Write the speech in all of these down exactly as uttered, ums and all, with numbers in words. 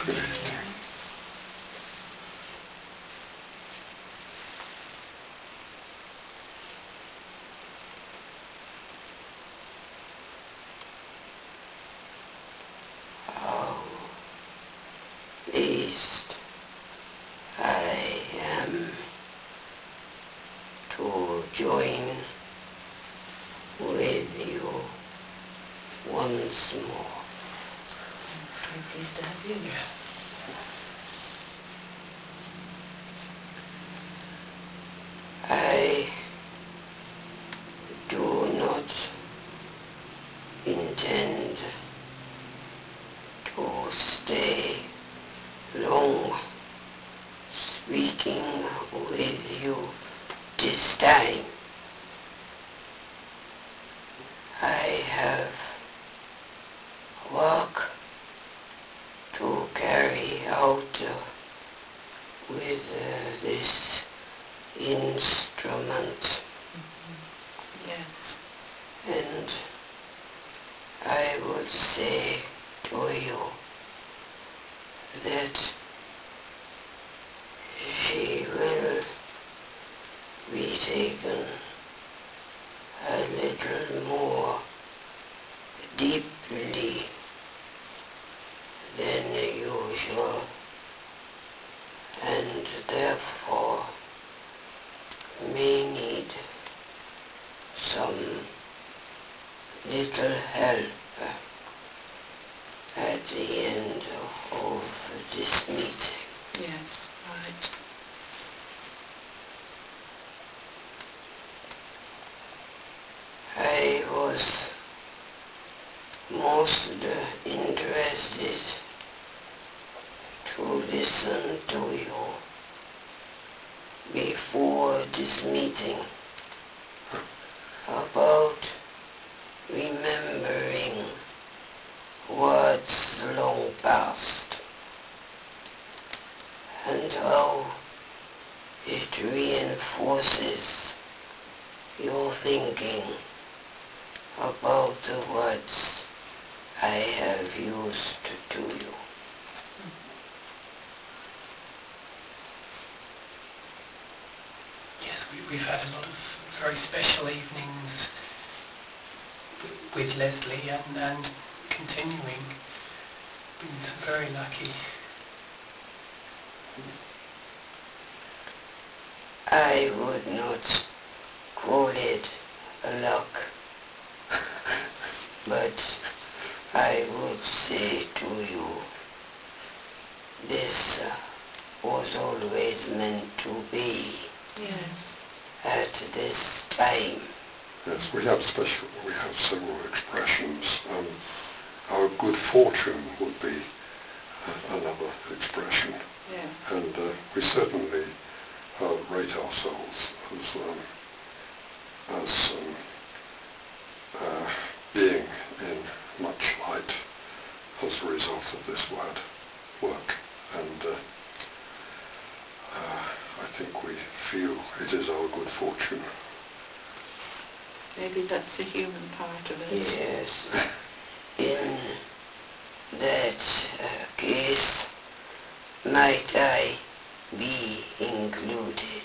Good evening. How pleased I am to join with you once more. I'm pleased to have you. I do not intend to stay long speaking with you this time. I have work to carry out uh, with uh, this instrument. Mm-hmm. Yes. And I would say to you that she will be taken a little more deeply than usual, and therefore may need some little help at the end of this meeting. Yes, right. I was most interested to listen to you before this meeting about remembering words long past and how it reinforces your thinking about the words I have used to you. Yes, we, we've had a lot of very special evenings with Leslie and, and continuing. Been very lucky. I would not call it luck, but I would say to you, this uh, was always meant to be. Yes. At this time. Yes, we have special, we have several expressions. Um, our good fortune would be uh, another expression. Yeah. And uh, we certainly uh, rate ourselves as, um, as um, uh, being in much light as a result of this word, work. And uh, uh, I think we feel it is our good fortune. Maybe that's the human part of it. Yes. In that uh, case, might I be included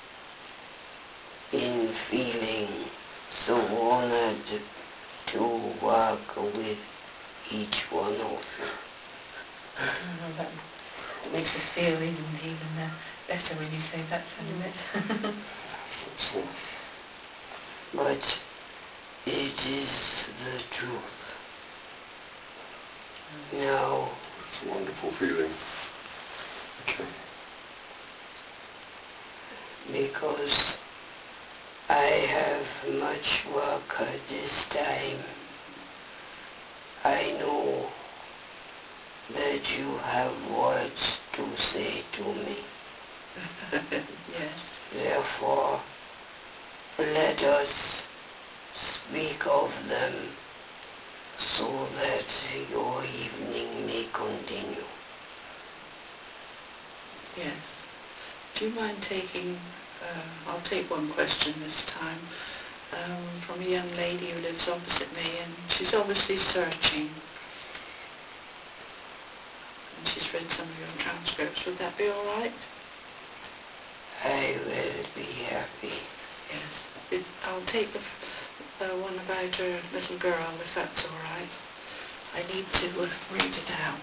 in feeling so honored to work with each one of you? Oh, that makes us feel even, even uh, better when you say that sentiment. So, But it is the truth. Now, it's a wonderful feeling. Okay. because I have much work at this time, I know that you have words to say to me. Yes. Therefore, let us speak of them so that your evening may continue. Yes. Do you mind taking, uh, I'll take one question this time, um, from a young lady who lives opposite me, and she's obviously searching. And she's just read some of your transcripts. Would that be all right? I will be happy. Yes. It, I'll take the uh, one about her little girl, if that's all right. I need to uh, read it out.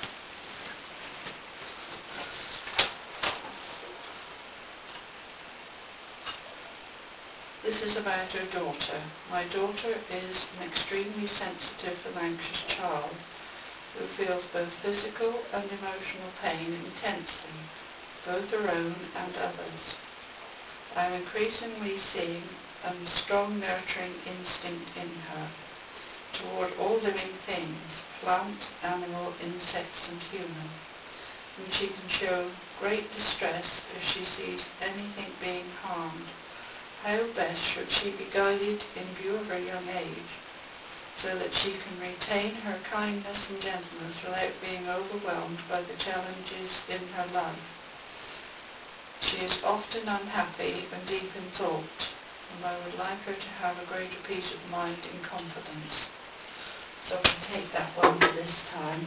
This is about her daughter. My daughter is an extremely sensitive and anxious child who feels both physical and emotional pain intensely, both her own and others. I am increasingly seeing a strong nurturing instinct in her toward all living things, plant, animal, insects and human, and she can show great distress if she sees anything being harmed. How best should she be guided in view of her young age so that she can retain her kindness and gentleness without being overwhelmed by the challenges in her life? She is often unhappy and deep in thought, and I would like her to have a greater peace of mind and confidence. So I can take that one for this time.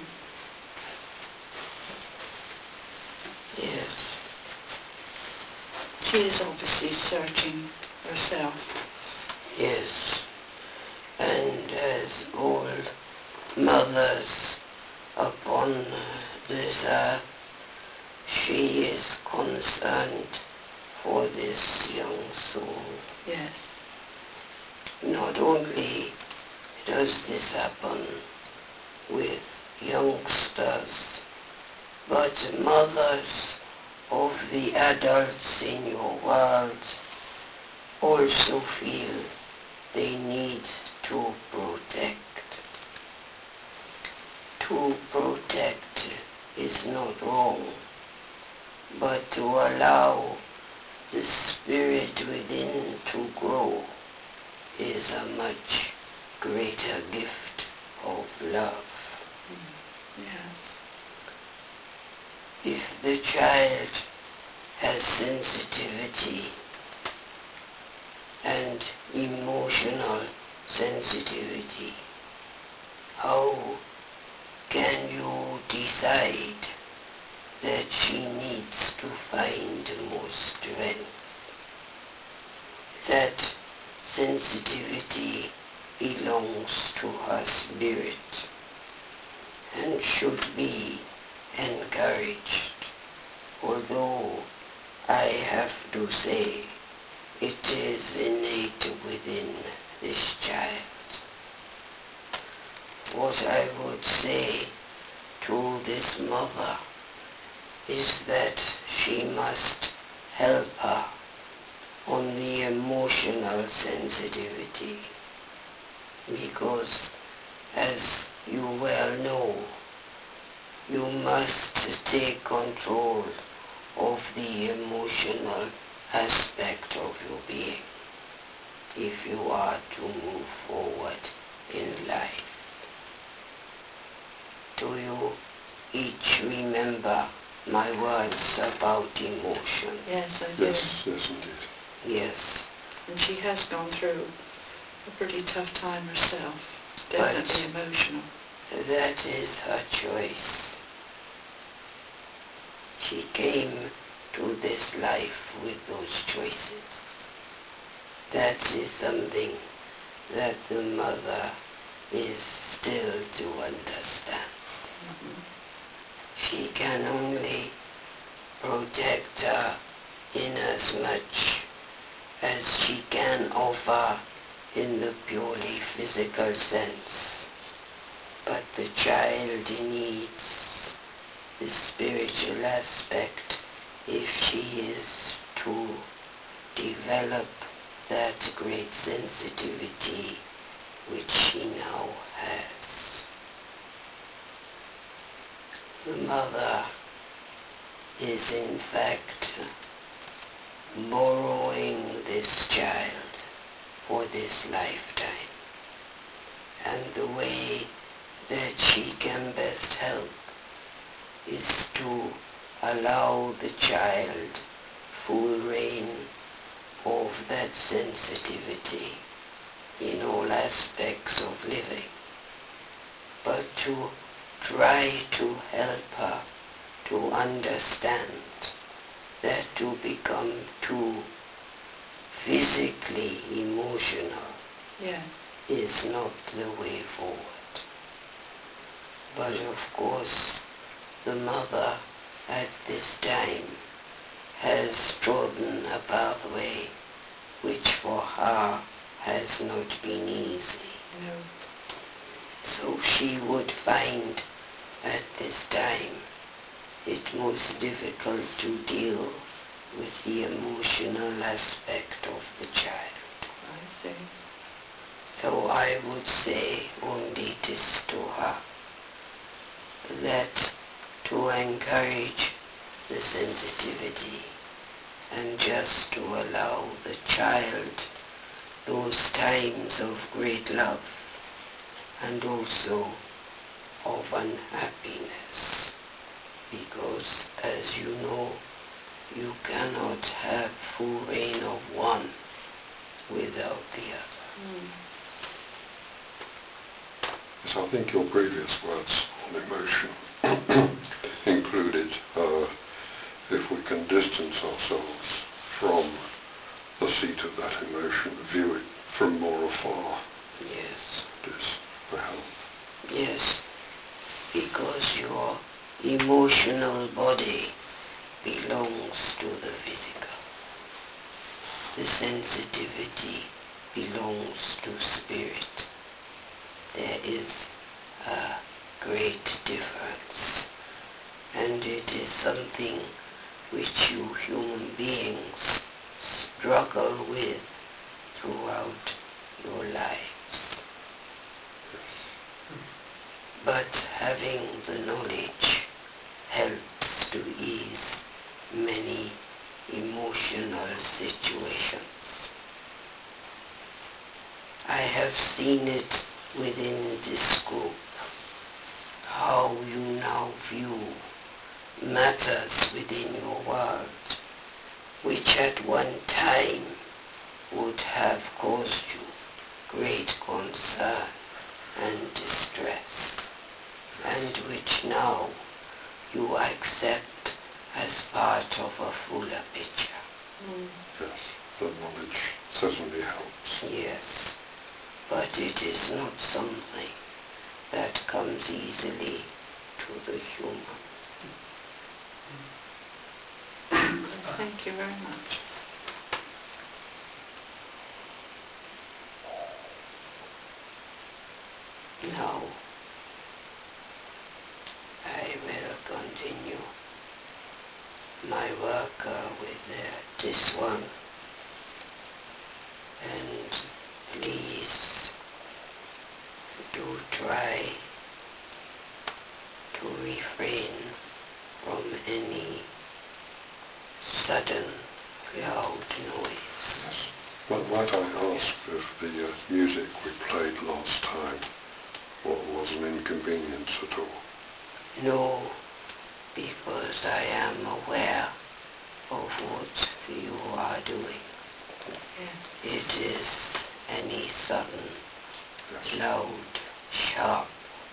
Yes. She is obviously searching herself. Yes. And as all mothers upon this earth, she is concerned for this young soul. Yes. Not only does this happen with youngsters, but mothers of the adults in your world also feel they need to protect. To protect is not wrong, but to allow the spirit within to grow is a much greater gift of love. Yes. If the child has sensitivity and emotional sensitivity, how can you decide that she needs to find more strength? That sensitivity belongs to her spirit and should be encouraged, although I have to say it is innate within this child. What I would say to this mother is that she must help her on the emotional sensitivity, because as you well know, you must take control of the emotional aspect of your being if you are to move forward in life. Do you each remember my words about emotion? Yes, I do. Yes, yes indeed. Yes. And she has gone through a pretty tough time herself. But Definitely emotional. that is her choice. She came to this life with those choices. That is something that the mother is still to understand. Mm-hmm. She can only protect her in as much as she can offer in the purely physical sense. But the child needs the spiritual aspect if she is to develop that great sensitivity which she now has. The mother is in fact borrowing this child for this lifetime, and the way that she can best help is to allow the child full reign of that sensitivity in all aspects of living, but to try to help her to understand that to become too physically emotional Yeah. is not the way forward. But of course, the mother at this time has trodden a pathway which for her has not been easy. No. So she would find at this time it most difficult to deal with the emotional aspect of the child. I see. So I would say only this to her, that to encourage the sensitivity and just to allow the child those times of great love and also of unhappiness, because as you know, you cannot have full reign of one without the other. Mm. Yes, I think your previous words on emotion included uh, if we can distance ourselves from the seat of that emotion, view it from more afar. Yes. It is a help. Yes, because your emotional body belongs to the physical. The sensitivity belongs to spirit. There is a great difference, and it is something which you human beings struggle with throughout your lives. But having the knowledge helps to ease many emotional situations. I have seen it within this group, how you now view matters within your world, which at one time would have caused you great concern and distress, and which now you accept as part of a fuller picture. Mm. Yes, the knowledge certainly helps. Yes, but it is not something that comes easily to the human. Thank you very much. Now, I will continue my work uh, with uh, this one, and please do try to refrain from any sudden loud noise. But might I ask if the uh, music we played last time what was an inconvenience at all? No, because I am aware of what you are doing. Yeah. It is any sudden, Yes. loud, sharp,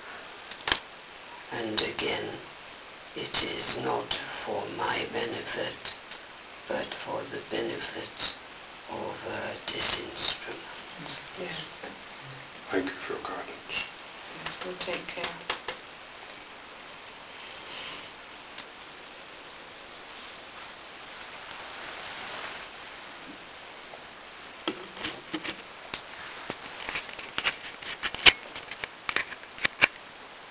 and again, it is not for my benefit, but for the benefit of uh, this instrument. Yes. Thank you for your guidance. We'll take care.